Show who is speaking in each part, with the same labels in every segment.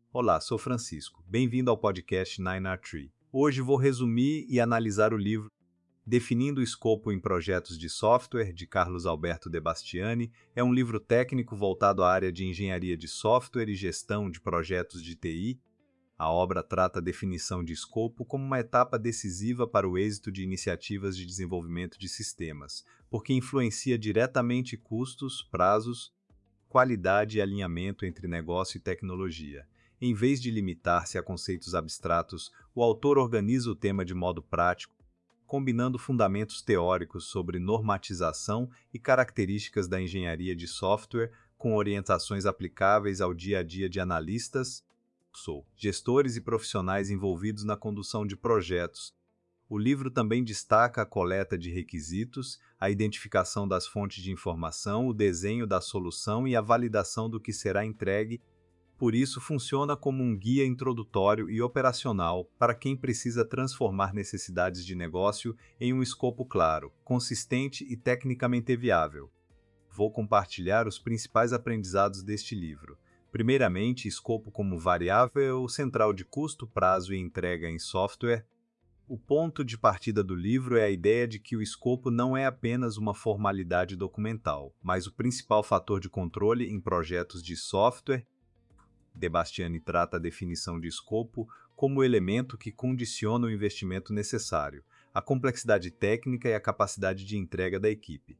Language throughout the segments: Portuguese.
Speaker 1: Olá, sou Francisco. Bem-vindo ao podcast 9R3. Hoje vou resumir e analisar o livro Definindo o Escopo em Projetos de Software, de Carlos Alberto De Bastiani. É um livro técnico voltado à área de engenharia de software e gestão de projetos de TI. A obra trata a definição de escopo como uma etapa decisiva para o êxito de iniciativas de desenvolvimento de sistemas, porque influencia diretamente custos, prazos, qualidade e alinhamento entre negócio e tecnologia. Em vez de limitar-se a conceitos abstratos, o autor organiza o tema de modo prático, combinando fundamentos teóricos sobre normatização e características da engenharia de software com orientações aplicáveis ao dia a dia de analistas, gestores e profissionais envolvidos na condução de projetos. O livro também destaca a coleta de requisitos, a identificação das fontes de informação, o desenho da solução e a validação do que será entregue. Por isso, funciona como um guia introdutório e operacional para quem precisa transformar necessidades de negócio em um escopo claro, consistente e tecnicamente viável. Vou compartilhar os principais aprendizados deste livro. Primeiramente, escopo como variável central de custo, prazo e entrega em software. O ponto de partida do livro é a ideia de que o escopo não é apenas uma formalidade documental, mas o principal fator de controle em projetos de software. De Bastiani trata a definição de escopo como o elemento que condiciona o investimento necessário, a complexidade técnica e a capacidade de entrega da equipe.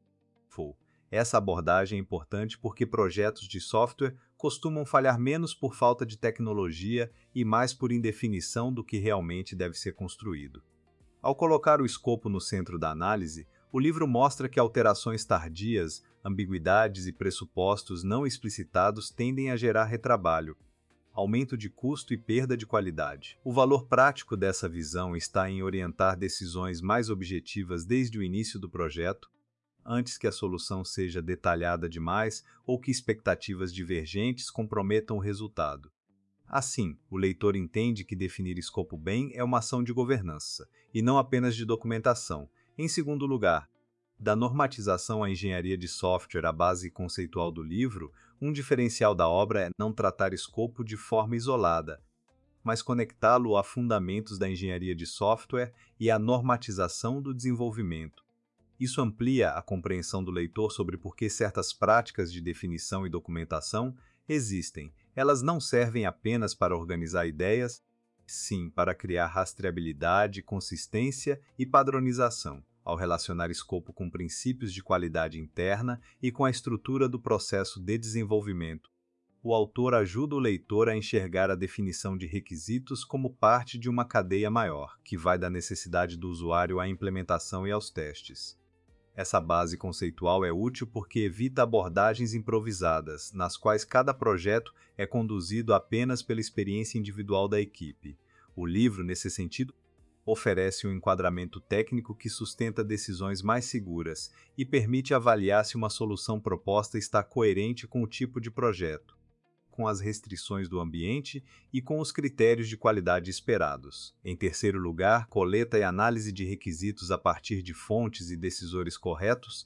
Speaker 1: Essa abordagem é importante porque projetos de software costumam falhar menos por falta de tecnologia e mais por indefinição do que realmente deve ser construído. Ao colocar o escopo no centro da análise, o livro mostra que alterações tardias, ambiguidades e pressupostos não explicitados tendem a gerar retrabalho, aumento de custo e perda de qualidade. O valor prático dessa visão está em orientar decisões mais objetivas desde o início do projeto, antes que a solução seja detalhada demais ou que expectativas divergentes comprometam o resultado. Assim, o leitor entende que definir escopo bem é uma ação de governança, e não apenas de documentação. Em segundo lugar, da normatização à engenharia de software, a base conceitual do livro, um diferencial da obra é não tratar escopo de forma isolada, mas conectá-lo a fundamentos da engenharia de software e à normatização do desenvolvimento. Isso amplia a compreensão do leitor sobre por que certas práticas de definição e documentação existem. Elas não servem apenas para organizar ideias, sim para criar rastreabilidade, consistência e padronização, ao relacionar escopo com princípios de qualidade interna e com a estrutura do processo de desenvolvimento. O autor ajuda o leitor a enxergar a definição de requisitos como parte de uma cadeia maior, que vai da necessidade do usuário à implementação e aos testes. Essa base conceitual é útil porque evita abordagens improvisadas, nas quais cada projeto é conduzido apenas pela experiência individual da equipe. O livro, nesse sentido, oferece um enquadramento técnico que sustenta decisões mais seguras e permite avaliar se uma solução proposta está coerente com o tipo de projeto, com as restrições do ambiente e com os critérios de qualidade esperados. Em terceiro lugar, coleta e análise de requisitos a partir de fontes e decisores corretos.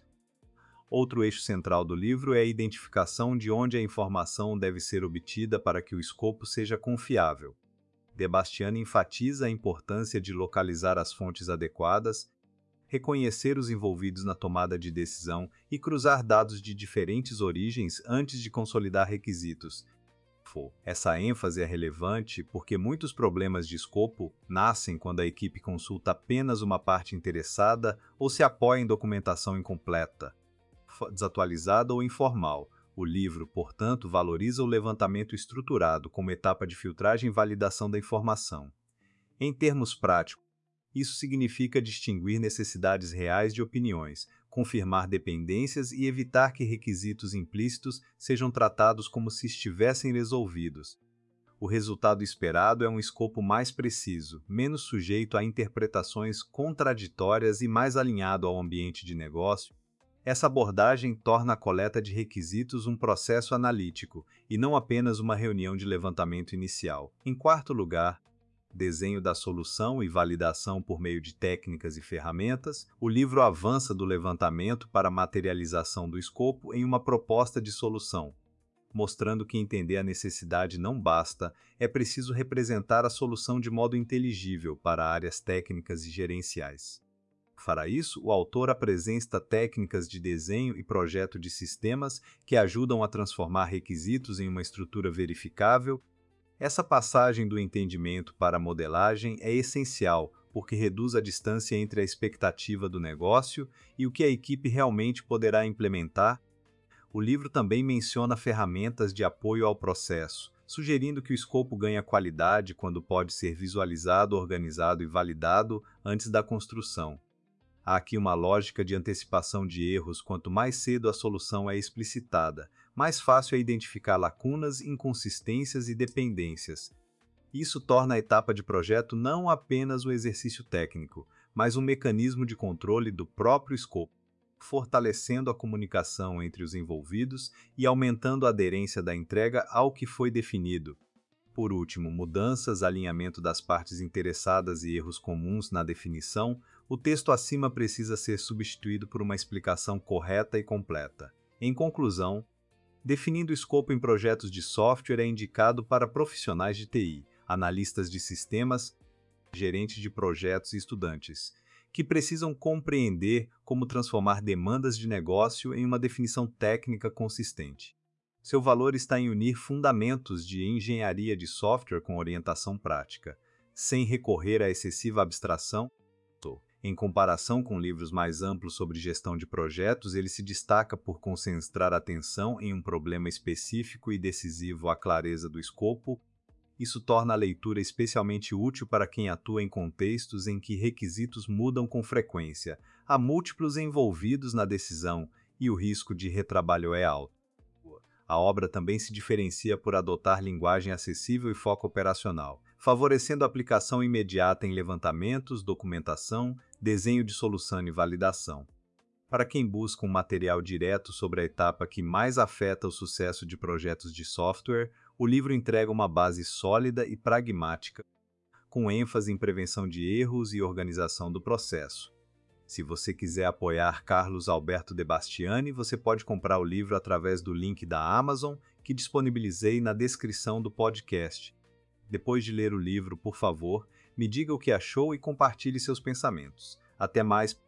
Speaker 1: Outro eixo central do livro é a identificação de onde a informação deve ser obtida para que o escopo seja confiável. De Bastiani enfatiza a importância de localizar as fontes adequadas, reconhecer os envolvidos na tomada de decisão e cruzar dados de diferentes origens antes de consolidar requisitos. Essa ênfase é relevante porque muitos problemas de escopo nascem quando a equipe consulta apenas uma parte interessada ou se apoia em documentação incompleta, desatualizada ou informal. O livro, portanto, valoriza o levantamento estruturado como etapa de filtragem e validação da informação. Em termos práticos, isso significa distinguir necessidades reais de opiniões, confirmar dependências e evitar que requisitos implícitos sejam tratados como se estivessem resolvidos. O resultado esperado é um escopo mais preciso, menos sujeito a interpretações contraditórias e mais alinhado ao ambiente de negócio. Essa abordagem torna a coleta de requisitos um processo analítico e não apenas uma reunião de levantamento inicial. Em quarto lugar, desenho da solução e validação por meio de técnicas e ferramentas, o livro avança do levantamento para a materialização do escopo em uma proposta de solução. mostrando que entender a necessidade não basta, é preciso representar a solução de modo inteligível para áreas técnicas e gerenciais. Para isso, o autor apresenta técnicas de desenho e projeto de sistemas que ajudam a transformar requisitos em uma estrutura verificável. Essa passagem do entendimento para a modelagem é essencial, porque reduz a distância entre a expectativa do negócio e o que a equipe realmente poderá implementar. O livro também menciona ferramentas de apoio ao processo, sugerindo que o escopo ganha qualidade quando pode ser visualizado, organizado e validado antes da construção. Há aqui uma lógica de antecipação de erros. Quanto mais cedo a solução é explicitada, mais fácil é identificar lacunas, inconsistências e dependências. Isso torna a etapa de projeto não apenas um exercício técnico, mas um mecanismo de controle do próprio escopo, fortalecendo a comunicação entre os envolvidos e aumentando a aderência da entrega ao que foi definido. Por último, mudanças, alinhamento das partes interessadas e erros comuns na definição. O texto acima precisa ser substituído por uma explicação correta e completa. Em conclusão, definindo o escopo em projetos de software é indicado para profissionais de TI, analistas de sistemas, gerentes de projetos e estudantes, que precisam compreender como transformar demandas de negócio em uma definição técnica consistente. Seu valor está em unir fundamentos de engenharia de software com orientação prática, sem recorrer à excessiva abstração. Em comparação com livros mais amplos sobre gestão de projetos, ele se destaca por concentrar atenção em um problema específico e decisivo à clareza do escopo. Isso torna a leitura especialmente útil para quem atua em contextos em que requisitos mudam com frequência, há múltiplos envolvidos na decisão e o risco de retrabalho é alto. A obra também se diferencia por adotar linguagem acessível e foco operacional, favorecendo a aplicação imediata em levantamentos, documentação, desenho de solução e validação. Para quem busca um material direto sobre a etapa que mais afeta o sucesso de projetos de software, o livro entrega uma base sólida e pragmática, com ênfase em prevenção de erros e organização do processo. Se você quiser apoiar Carlos Alberto De Bastiani, você pode comprar o livro através do link da Amazon que disponibilizei na descrição do podcast. Depois de ler o livro, por favor, me diga o que achou e compartilhe seus pensamentos. Até mais!